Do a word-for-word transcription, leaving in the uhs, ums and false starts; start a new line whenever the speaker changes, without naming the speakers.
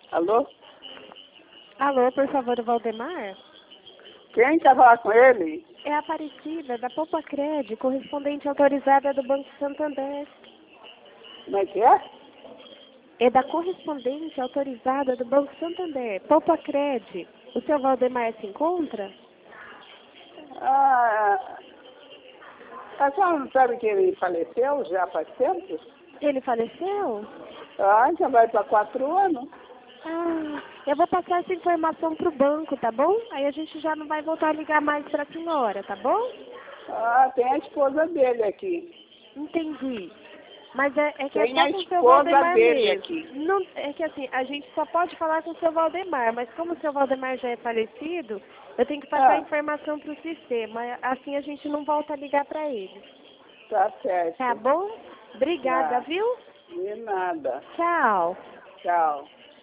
Alô?
Alô, por favor, o Valdemar?
Quem quer falar com ele?
É a Aparecida, da Poupacred, correspondente autorizada do Banco Santander.
Como é que é?
É da correspondente autorizada do Banco Santander, Poupacred. O seu Valdemar se encontra?
Ah, a senhora não sabe que ele faleceu já faz tempo?
Ele faleceu?
Ah, já vai para quatro anos.
Ah, eu vou passar essa informação para o banco, tá bom? Aí a gente já não vai voltar a ligar mais para a senhora, tá bom?
Ah, tem a esposa dele aqui.
Entendi. Mas é, é que é
Tem
só
a
com o seu
esposa
Valdemar
dele
mesmo.
aqui.
Não, é que assim, a gente só pode falar com o seu Valdemar, mas como o seu Valdemar já é falecido, eu tenho que passar a
Ah,
informação para o sistema. Assim a gente não volta a ligar para ele.
tá
Tá
certo.
bom? Obrigada,
Tá.
viu?
De nada.
Tchau.
Tchau.